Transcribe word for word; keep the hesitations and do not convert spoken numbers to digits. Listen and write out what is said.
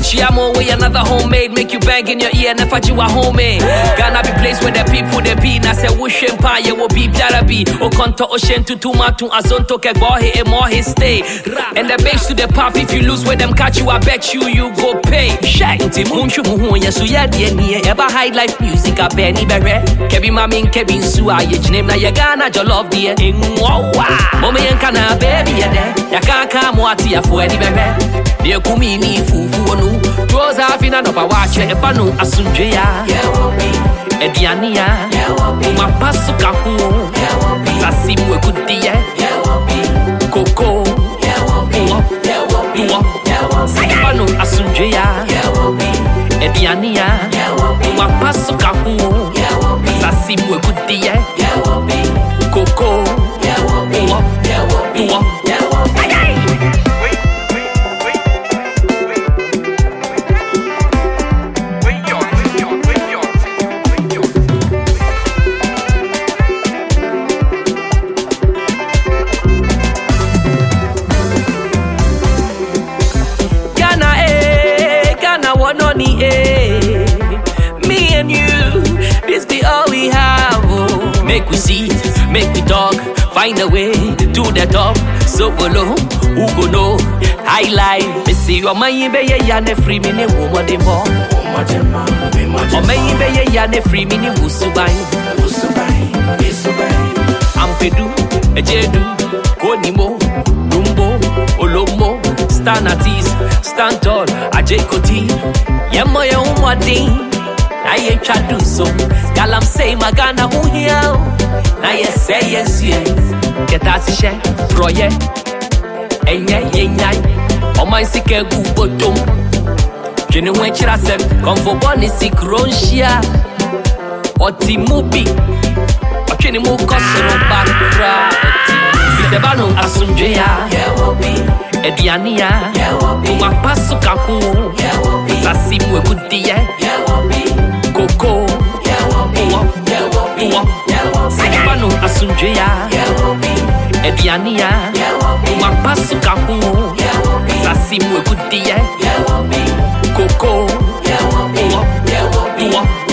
Chiamo way another homemade, make you bang in your ear, never you a homemade. Gonna be place where the people they be. Na say wush empire will be Jarabi. O konto ocean to tumatu azonto ke bohe e mohe stay. And the base to the pop, if you lose where them catch you, I bet you you go pay. Shaq ti munchu muhu ya su ya die nie. Ever high life music a Benny Bere. Kebi mami Kevin Su a ye name na ye Ghana your love dear. Wow wow. Mama yen kana baby ya de. Ya kaka mwati ya fu Eddie Bere. Dear kumi ni fufu onu. Those have been an upper watch e panu asunjea. Yeah wobi. Ediania. Yeah wobi. Ma pasu kaku. Yeah wobi. Sasi mwe kudiye. Yeah wobi. Koko. Yeah wobi. Yeah wobi. Yeah wobi. Panu asunjea. Yeah wobi. Ediania. Yeah wobi. Ma pasu kaku. Yeah wobi. Sasi mwe kudiye. Yeah wobi. Koko. Yeah wobi. Yeah wobi. Yeah wobi. Me and you, this be all we have. Oh. Make we see, make we talk, find a way to the top. So below, who go know? High life, me see your money be ya ne free me ne woman de mo. O me be ya ne free me ne wusubai. Ampedu, ejedu, konimo, lumbo, olomo, stanatis, stand tall, ajekoti. Yemo ye umwadin, na ye chadu so. Galam say magana hu hiao, na ye say yes ye. Ketasi she, proye, enye ye nyai. Oma isike gu botom. Jene wenchira sem, konfo boni sikronshia. Oti mubi, ochini mu kosoro bakra. Isebano asunjea, yeah wobi. Ediania, yeah wobi. Uma pasu kaku, yeah wobi. Sasi mwe kudiye, yeah wobi. Koko, yeah wobi. Yeah wobi. Yeah wobi. Isebano asunjea, yeah wobi. Ediania, yeah wobi. Uma pasu kaku, yeah wobi. Sasi mwe kudiye, yeah wobi. Koko, yeah wobi. Yeah wobi.